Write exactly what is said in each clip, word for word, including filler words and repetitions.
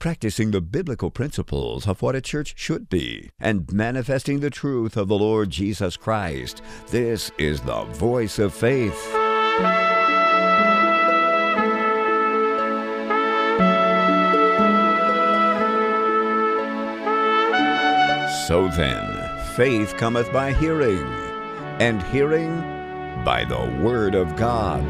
practicing the biblical principles of what a church should be, and manifesting the truth of the Lord Jesus Christ. This is the Voice of Faith. So then, faith cometh by hearing, and hearing by the Word of God.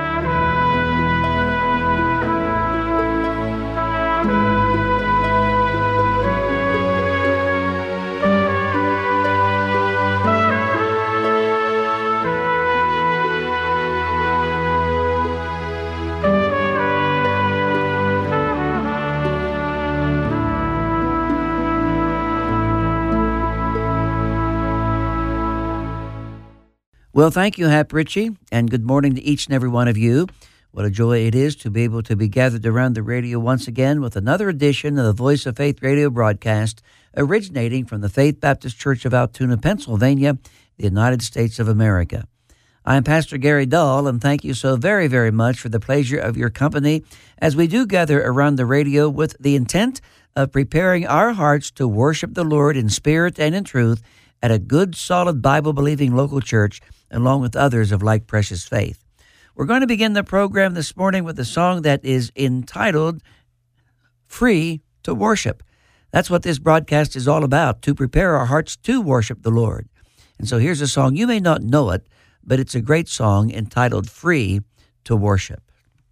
Well, thank you, Hap Ritchie, and good morning to each and every one of you. What a joy it is to be able to be gathered around the radio once again with another edition of the Voice of Faith radio broadcast originating from the Faith Baptist Church of Altoona, Pennsylvania, the United States of America. I'm Pastor Gary Dahl, and thank you so very, very much for the pleasure of your company as we do gather around the radio with the intent of preparing our hearts to worship the Lord in spirit and in truth at a good, solid, Bible-believing local church, along with others of like precious faith. We're going to begin the program this morning with a song that is entitled Free to Worship. That's what this broadcast is all about, to prepare our hearts to worship the Lord. And so here's a song. You may not know it, but it's a great song entitled Free to Worship.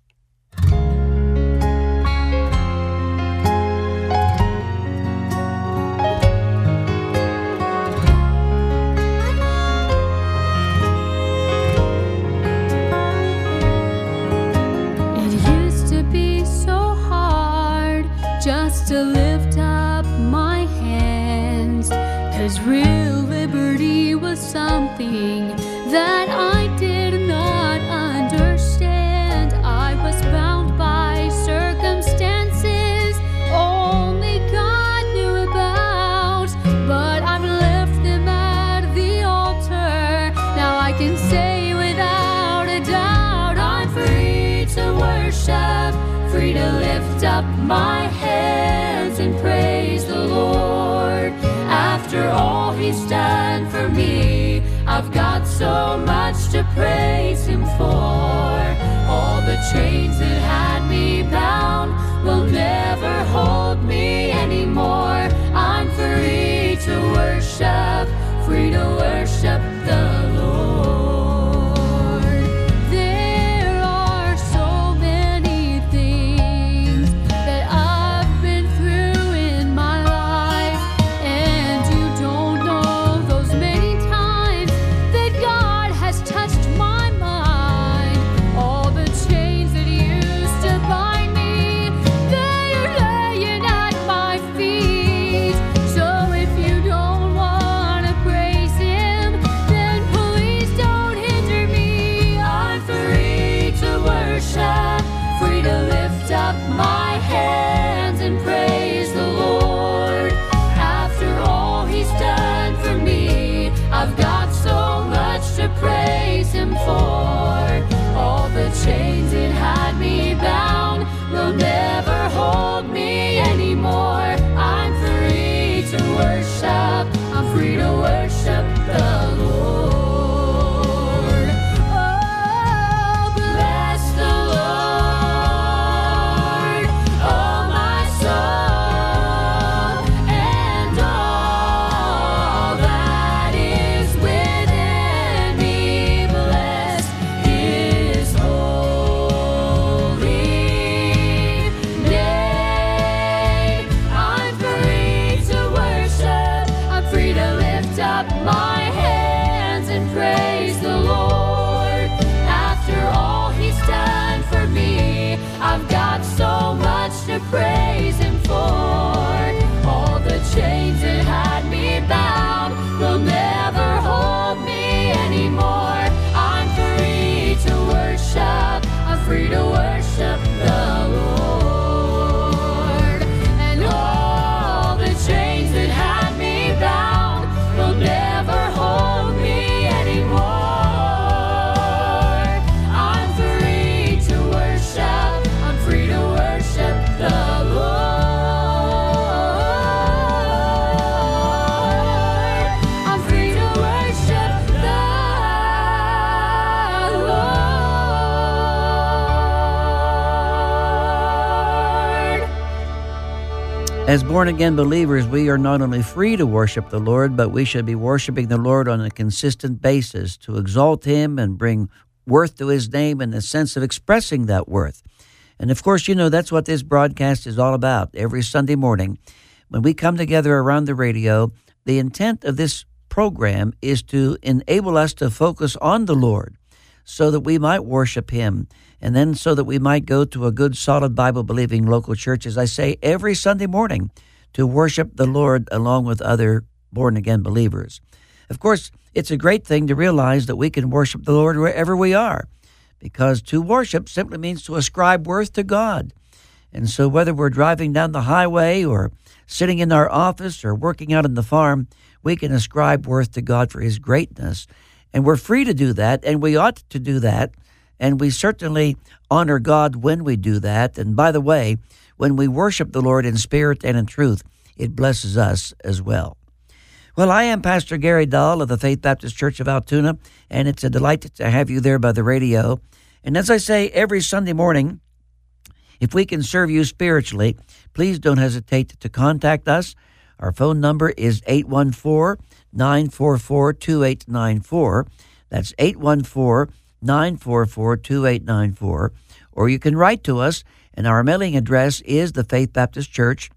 To lift up my hands, 'cause real liberty was something that I did not understand. I was bound by circumstances only God knew about, but I've left them at the altar. Now I can say without a doubt, I'm free to worship, free to lift up my hands and praise the Lord. After all He's done for me, I've got so much to praise Him for. All the chains that had me bound will never hold me anymore. I'm free to worship, free to worship the Lord. Chains that used to bind me, they are As born-again believers, we are not only free to worship the Lord, but we should be worshiping the Lord on a consistent basis to exalt Him and bring worth to His name in the sense of expressing that worth. And of course, you know, that's what this broadcast is all about. Every Sunday morning, when we come together around the radio, the intent of this program is to enable us to focus on the Lord so that we might worship Him, and then so that we might go to a good, solid, Bible-believing local church, as I say, every Sunday morning to worship the Lord along with other born-again believers. Of course, it's a great thing to realize that we can worship the Lord wherever we are, because to worship simply means to ascribe worth to God. And so whether we're driving down the highway or sitting in our office or working out on the farm, we can ascribe worth to God for His greatness. And we're free to do that, and we ought to do that, and we certainly honor God when we do that. And by the way, when we worship the Lord in spirit and in truth, it blesses us as well. Well, I am Pastor Gary Dahl of the Faith Baptist Church of Altoona, and it's a delight to have you there by the radio. And as I say, every Sunday morning, if we can serve you spiritually, please don't hesitate to contact us. Our phone number is eight one four, nine four four, two eight nine four. That's eight one four, nine four four, two eight nine four. Or you can write to us, and our mailing address is the Faith Baptist Church,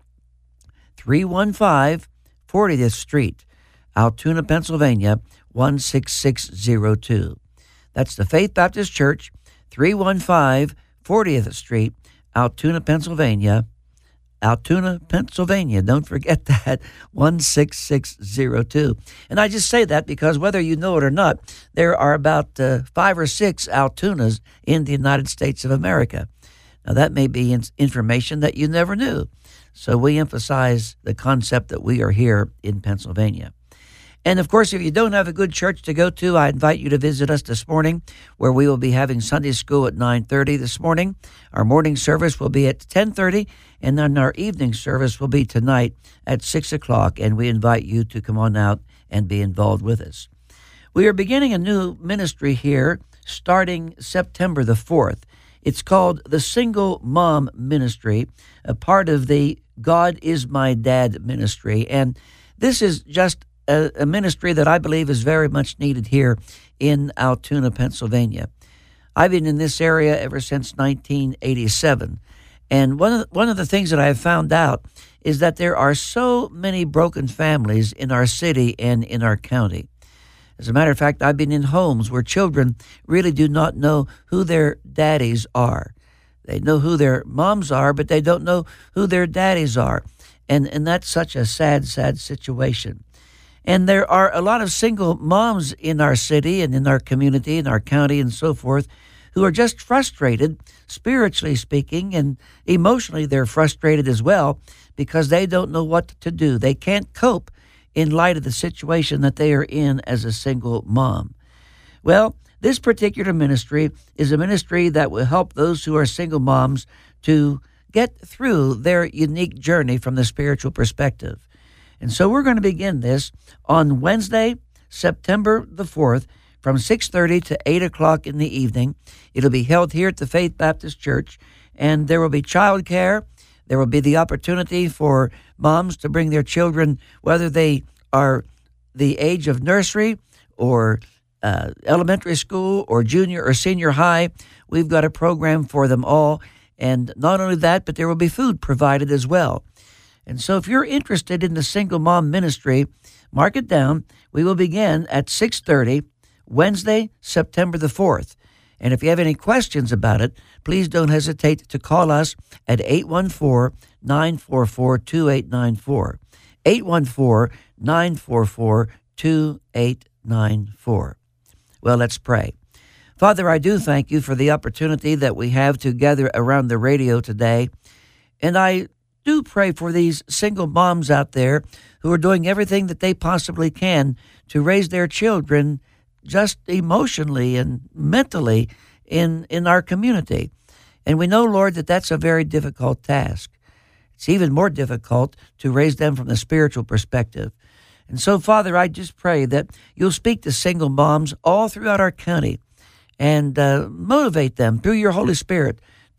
three one five, fortieth Street, Altoona, Pennsylvania, one six six zero two. That's the Faith Baptist Church, three one five, fortieth Street, Altoona, Pennsylvania, Altoona, Pennsylvania. Don't forget that, one six six zero two. And I just say that because whether you know it or not, there are about uh, five or six Altoonas in the United States of America. Now, that may be in- information that you never knew. So we emphasize the concept that we are here in Pennsylvania. And, of course, if you don't have a good church to go to, I invite you to visit us this morning, where we will be having Sunday school at nine thirty this morning. Our morning service will be at ten thirty, and then our evening service will be tonight at six o'clock, and we invite you to come on out and be involved with us. We are beginning a new ministry here starting September the fourth. It's called the Single Mom Ministry, a part of the God is My Dad ministry, and this is just A, a ministry that I believe is very much needed here in Altoona, Pennsylvania. I've been in this area ever since nineteen eighty-seven, and one of the, one of the things that I have found out is that there are so many broken families in our city and in our county. As a matter of fact, I've been in homes where children really do not know who their daddies are. They know who their moms are, but they don't know who their daddies are, and and that's such a sad, sad situation. And there are a lot of single moms in our city and in our community, in our county and so forth, who are just frustrated, spiritually speaking, and emotionally they're frustrated as well because they don't know what to do. They can't cope in light of the situation that they are in as a single mom. Well, this particular ministry is a ministry that will help those who are single moms to get through their unique journey from the spiritual perspective. And so we're going to begin this on Wednesday, September the fourth, from six thirty to eight o'clock in the evening. It'll be held here at the Faith Baptist Church, and there will be child care. There will be the opportunity for moms to bring their children, whether they are the age of nursery or uh, elementary school or junior or senior high. We've got a program for them all. And not only that, but there will be food provided as well. And so if you're interested in the Single Mom Ministry, mark it down. We will begin at six thirty, Wednesday, September the fourth. And if you have any questions about it, please don't hesitate to call us at eight one four, nine four four, two eight nine four. eight one four, nine four four, two eight nine four. Well, let's pray. Father, I do thank you for the opportunity that we have to gather around the radio today. And I do pray for these single moms out there who are doing everything that they possibly can to raise their children just emotionally and mentally in, in our community. And we know, Lord, that that's a very difficult task. It's even more difficult to raise them from the spiritual perspective. And so, Father, I just pray that you'll speak to single moms all throughout our county and uh, motivate them through your Holy Spirit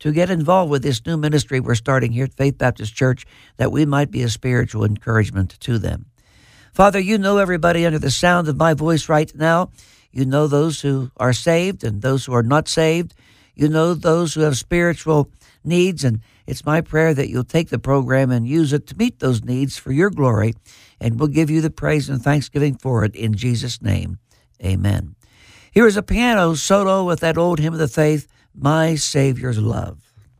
to get involved with this new ministry we're starting here at Faith Baptist Church, that we might be a spiritual encouragement to them. Father, you know everybody under the sound of my voice right now. You know those who are saved and those who are not saved. You know those who have spiritual needs, and it's my prayer that you'll take the program and use it to meet those needs for your glory, and we'll give you the praise and thanksgiving for it in Jesus' name. Amen. Here is a piano solo with that old hymn of the faith, My Savior's Love.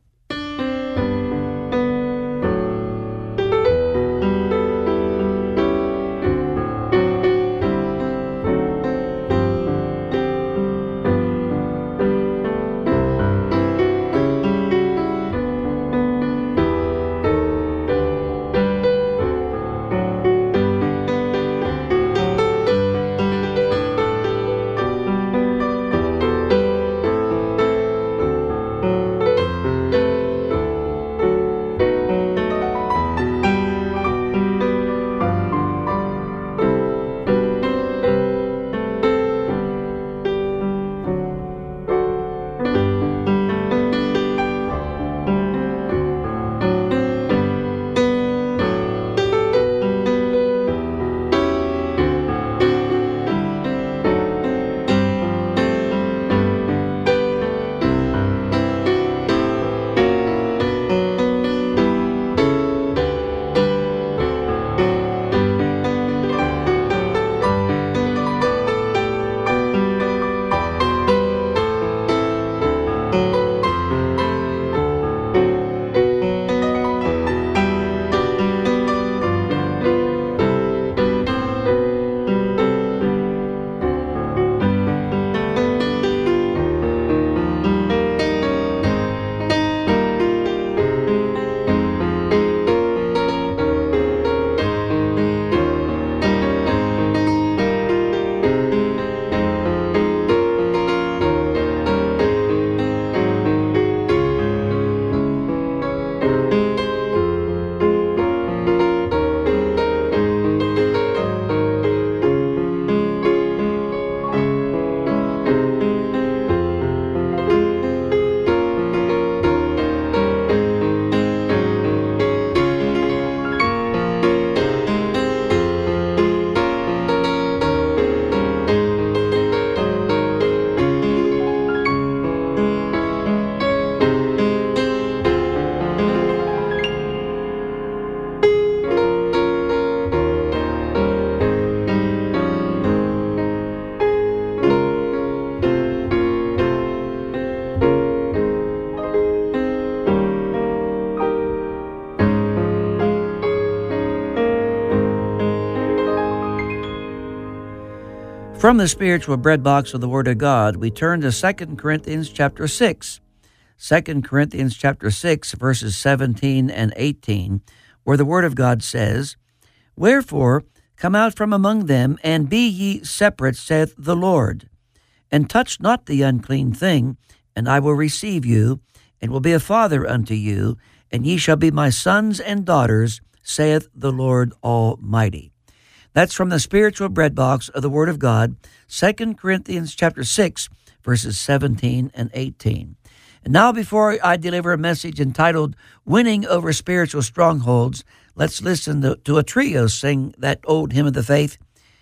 From the spiritual bread box of the Word of God, we turn to Second Corinthians chapter six. Second Corinthians chapter six, verses seventeen and eighteen, where the Word of God says, Wherefore, come out from among them, and be ye separate, saith the Lord, and touch not the unclean thing, and I will receive you, and will be a father unto you, and ye shall be my sons and daughters, saith the Lord Almighty. That's from the spiritual bread box of the Word of God, Second Corinthians chapter six, verses seventeen and eighteen. And now, before I deliver a message entitled Winning Over Spiritual Strongholds, let's listen to, to a trio sing that old hymn of the faith,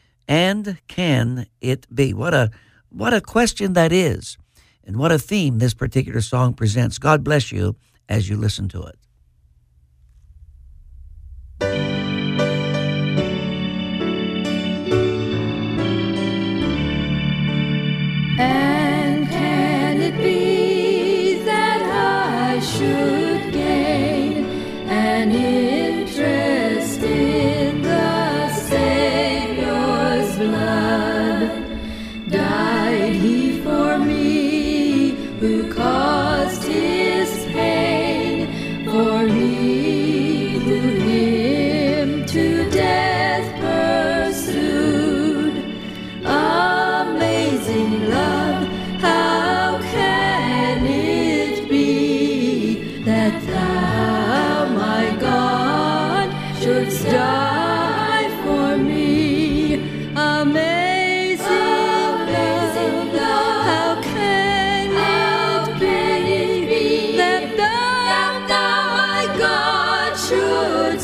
And Can It Be? What a, what a question that is, and what a theme this particular song presents. God bless you as you listen to it. And can it be that I should gain an interest in the Savior's blood? Died he for me, who caused his pain, for me who him to death pursued. Amazing love, how can it be that thou, my God, shouldst die for me? Amazing, amazing love, how can, how it, can be it be that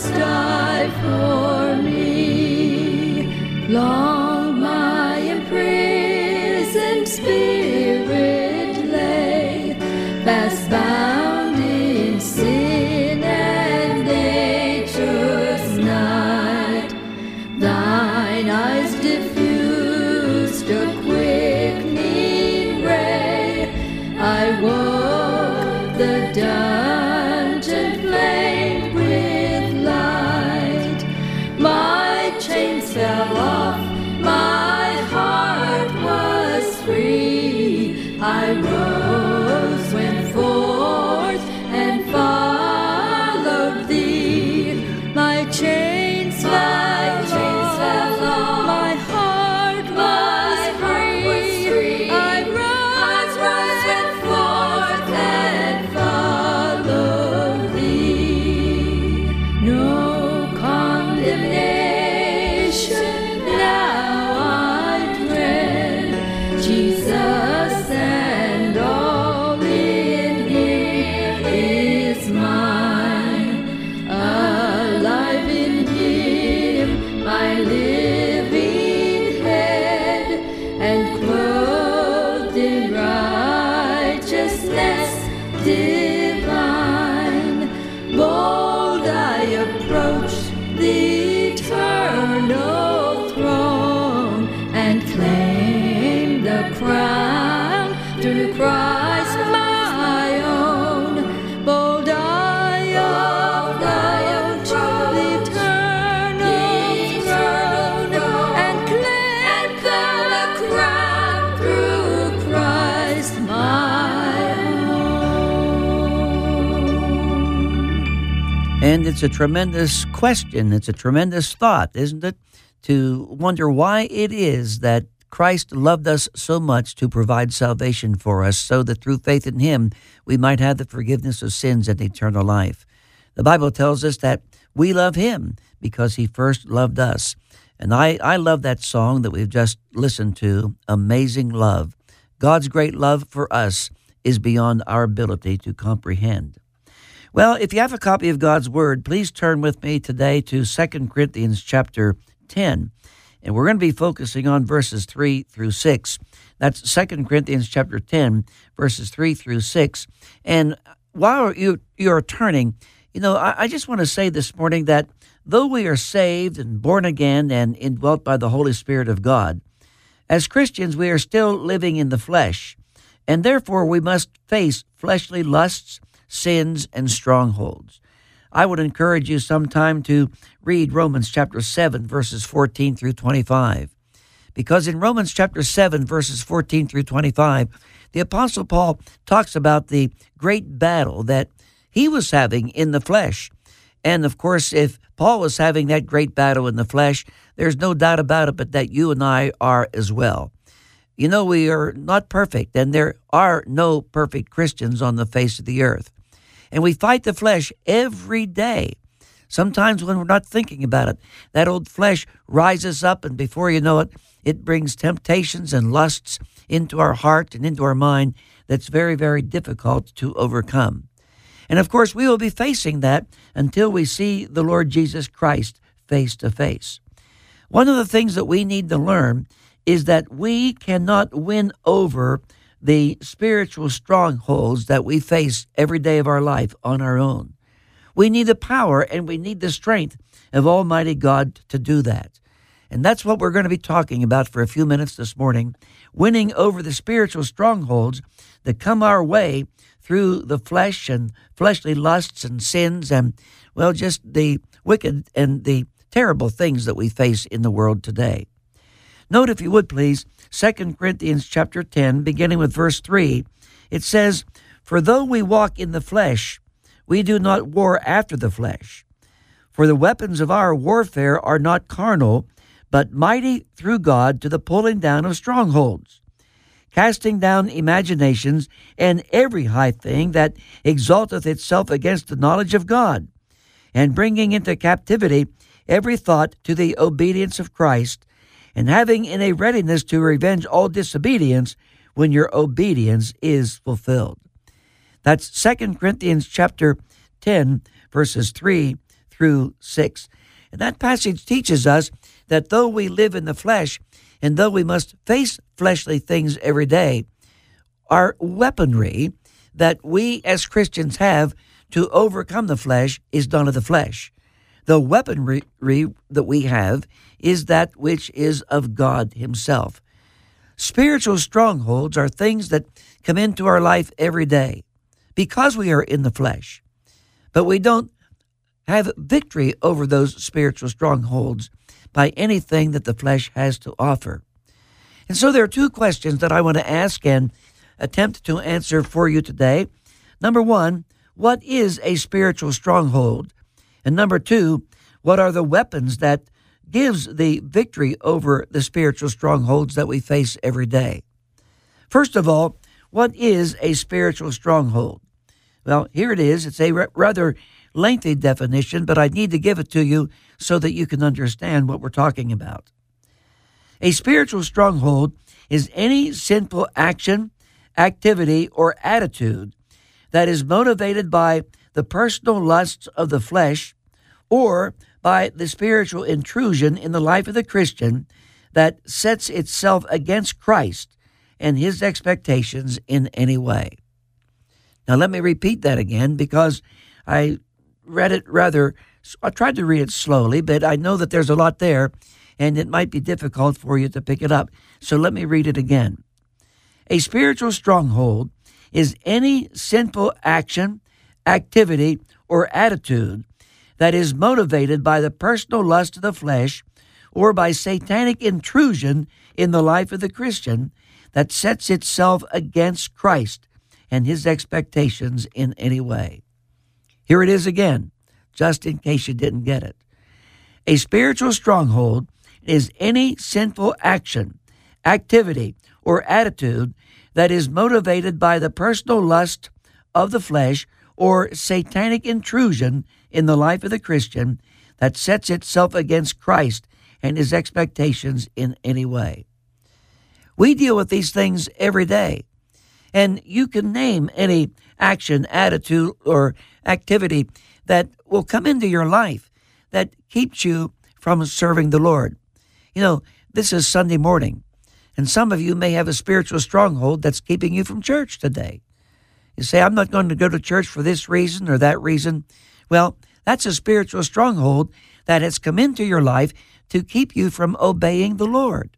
must die for me. Long my imprisoned spirit lay, fast bound in sin and nature's night. Thine eyes diffused a quickening ray. I woke the dungeon flamed with light. My chains fell off, my heart was free. I rose, went forth, and followed thee. My chains fell off, my heart was free. I rose, went forth, and followed thee. No condemnation now I dread. Jesus and all in Him is mine. Alive in Him, my living head, and clothed in righteousness divine. Bold I approach the eternal throne, and claim the crown through Christ my own. Bold I approach the eternal throne, and claim the crown through Christ my own. And it's a tremendous question. It's a tremendous thought, isn't it? To wonder why it is that Christ loved us so much to provide salvation for us, so that through faith in Him we might have the forgiveness of sins and eternal life. The Bible tells us that we love Him because He first loved us. And I, I love that song that we've just listened to, Amazing Love. God's great love for us is beyond our ability to comprehend. Well, if you have a copy of God's Word, please turn with me today to Second Corinthians chapter ten. And we're going to be focusing on verses three through six. That's Second Corinthians chapter ten, verses three through six. And while you, you're turning, you know, I, I just want to say this morning that though we are saved and born again and indwelt by the Holy Spirit of God, as Christians we are still living in the flesh. And therefore we must face fleshly lusts, sins, and strongholds. I would encourage you sometime to read Romans chapter seven, verses fourteen through twenty-five. Because in Romans chapter seven, verses fourteen through twenty-five, the Apostle Paul talks about the great battle that he was having in the flesh. And of course, if Paul was having that great battle in the flesh, there's no doubt about it but that you and I are as well. You know, we are not perfect, and there are no perfect Christians on the face of the earth. And we fight the flesh every day. Sometimes when we're not thinking about it, that old flesh rises up, and before you know it, it brings temptations and lusts into our heart and into our mind that's very, very difficult to overcome. And of course, we will be facing that until we see the Lord Jesus Christ face to face. One of the things that we need to learn is that we cannot win over the spiritual strongholds that we face every day of our life on our own. We need the power and we need the strength of Almighty God to do that. And that's what we're going to be talking about for a few minutes this morning, winning over the spiritual strongholds that come our way through the flesh and fleshly lusts and sins and, well, just the wicked and the terrible things that we face in the world today. Note, if you would please, Second Corinthians chapter ten, beginning with verse three. It says, "For though we walk in the flesh, we do not war after the flesh. For the weapons of our warfare are not carnal, but mighty through God to the pulling down of strongholds, casting down imaginations and every high thing that exalteth itself against the knowledge of God, and bringing into captivity every thought to the obedience of Christ, and having in a readiness to revenge all disobedience when your obedience is fulfilled." That's Second Corinthians chapter ten, verses three through six. And that passage teaches us that though we live in the flesh, and though we must face fleshly things every day, our weaponry that we as Christians have to overcome the flesh is none of the flesh. The weaponry that we have is that which is of God himself. Spiritual strongholds are things that come into our life every day because we are in the flesh. But we don't have victory over those spiritual strongholds by anything that the flesh has to offer. And so there are two questions that I want to ask and attempt to answer for you today. Number one, what is a spiritual stronghold? And number two, what are the weapons that gives the victory over the spiritual strongholds that we face every day? First of all, what is a spiritual stronghold? Well, here it is. It's a rather lengthy definition, but I need to give it to you so that you can understand what we're talking about. A spiritual stronghold is any sinful action, activity, or attitude that is motivated by the personal lusts of the flesh or by the spiritual intrusion in the life of the Christian that sets itself against Christ and his expectations in any way. Now, let me repeat that again because I read it rather, I tried to read it slowly, but I know that there's a lot there, and it might be difficult for you to pick it up. So let me read it again. A spiritual stronghold is any sinful action, activity, or attitude that is motivated by the personal lust of the flesh or by satanic intrusion in the life of the Christian that sets itself against Christ and his expectations in any way. Here it is again, just in case you didn't get it. A spiritual stronghold is any sinful action, activity, or attitude that is motivated by the personal lust of the flesh or satanic intrusion in the life of the Christian that sets itself against Christ and his expectations in any way. We deal with these things every day, and you can name any action, attitude, or activity that will come into your life that keeps you from serving the Lord. You know, this is Sunday morning, and some of you may have a spiritual stronghold that's keeping you from church today. You say, I'm not going to go to church for this reason or that reason. Well, that's a spiritual stronghold that has come into your life to keep you from obeying the Lord.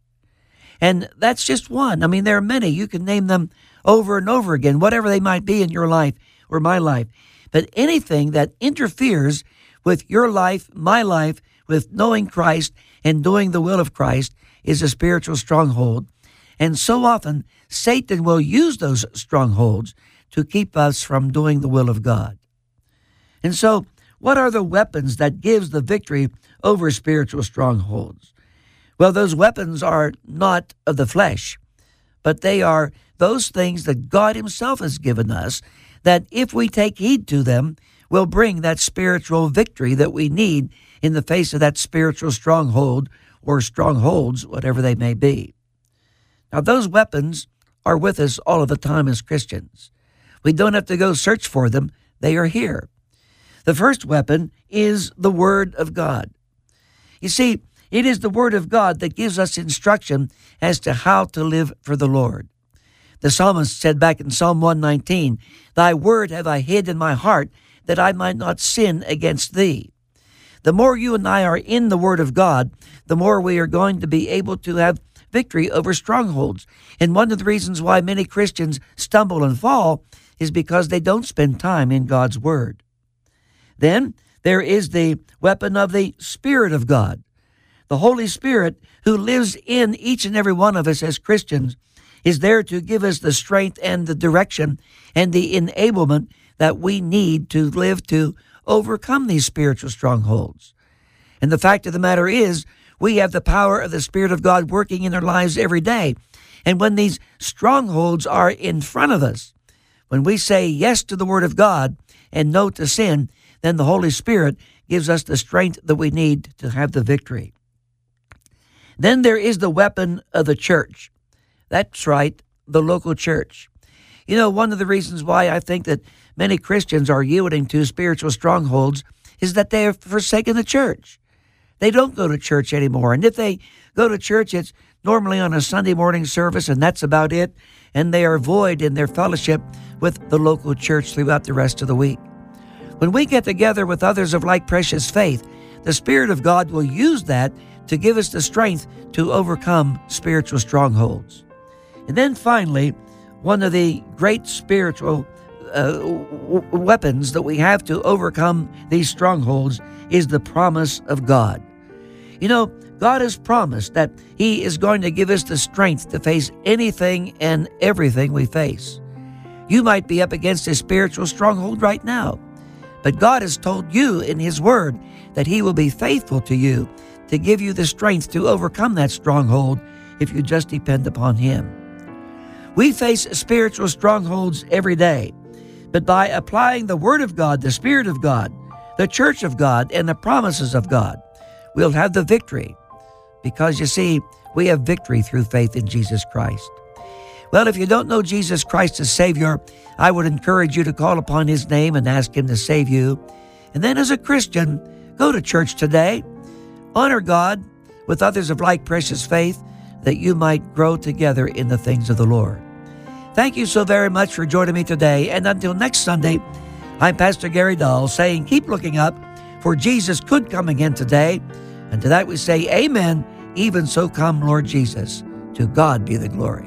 And that's just one. I mean, there are many. You can name them over and over again, whatever they might be in your life or my life. But anything that interferes with your life, my life, with knowing Christ and doing the will of Christ is a spiritual stronghold. And so often, Satan will use those strongholds to keep us from doing the will of God. And so, what are the weapons that gives the victory over spiritual strongholds? Well, those weapons are not of the flesh, but they are those things that God himself has given us that if we take heed to them, will bring that spiritual victory that we need in the face of that spiritual stronghold or strongholds, whatever they may be. Now, those weapons are with us all of the time as Christians. We don't have to go search for them. They are here. The first weapon is the Word of God. You see, it is the Word of God that gives us instruction as to how to live for the Lord. The psalmist said back in Psalm one nineteen, Thy word have I hid in my heart, that I might not sin against thee. The more you and I are in the Word of God, the more we are going to be able to have victory over strongholds. And one of the reasons why many Christians stumble and fall is because they don't spend time in God's Word. Then there is the weapon of the Spirit of God. The Holy Spirit, who lives in each and every one of us as Christians, is there to give us the strength and the direction and the enablement that we need to live to overcome these spiritual strongholds. And the fact of the matter is, we have the power of the Spirit of God working in our lives every day. And when these strongholds are in front of us, when we say yes to the Word of God and no to sin, then the Holy Spirit gives us the strength that we need to have the victory. Then there is the weapon of the church. That's right, the local church. You know, one of the reasons why I think that many Christians are yielding to spiritual strongholds is that they have forsaken the church. They don't go to church anymore. And if they go to church, it's normally on a Sunday morning service, and that's about it. And they are void in their fellowship with the local church throughout the rest of the week. When we get together with others of like precious faith, the Spirit of God will use that to give us the strength to overcome spiritual strongholds. And then finally, one of the great spiritual uh, w- weapons that we have to overcome these strongholds is the promise of God. You know, God has promised that He is going to give us the strength to face anything and everything we face. You might be up against a spiritual stronghold right now, but God has told you in His Word that He will be faithful to you to give you the strength to overcome that stronghold if you just depend upon Him. We face spiritual strongholds every day, but by applying the Word of God, the Spirit of God, the Church of God, and the promises of God, we'll have the victory. Because you see, we have victory through faith in Jesus Christ. Well, if you don't know Jesus Christ as Savior, I would encourage you to call upon His name and ask Him to save you. And then as a Christian, go to church today. Honor God with others of like precious faith, that you might grow together in the things of the Lord. Thank you so very much for joining me today. And until next Sunday, I'm Pastor Gary Dahl saying, keep looking up, for Jesus could come again today. And to that we say, amen. Even so come, Lord Jesus. To God be the glory.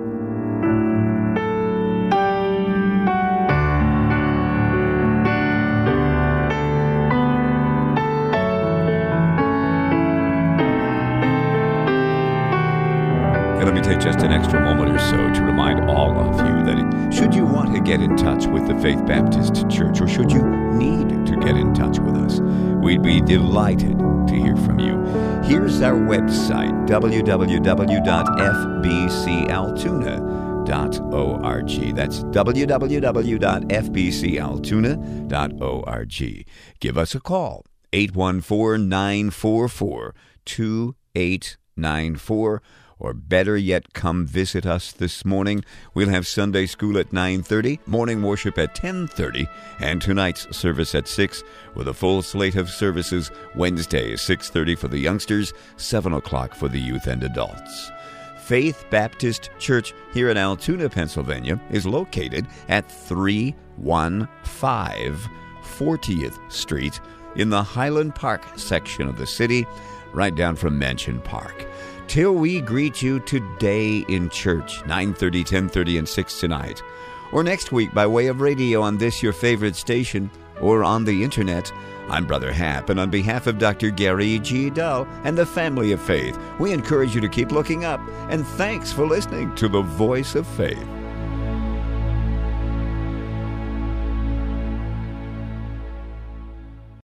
And let me take just an extra moment or so to remind all of you that should you want to get in touch with the Faith Baptist Church, or should you need to get in touch with us, we'd be delighted to hear from you. Here's our website, w w w dot f b c altoona dot org. That's w w w dot f b c altoona dot org. Give us a call, eight one four, nine four four, two eight nine four. Or better yet, come visit us this morning. We'll have Sunday school at nine thirty, morning worship at ten thirty, and tonight's service at six, with a full slate of services Wednesday, six thirty for the youngsters, seven o'clock for the youth and adults. Faith Baptist Church here in Altoona, Pennsylvania, is located at three one five fortieth Street in the Highland Park section of the city, right down from Mansion Park. Till we greet you today in church, nine thirty, ten thirty, and six tonight, or next week by way of radio on this your favorite station, or on the internet, I'm Brother Hap, and on behalf of Doctor Gary G. Dahl and the family of faith, we encourage you to keep looking up, and thanks for listening to the Voice of Faith.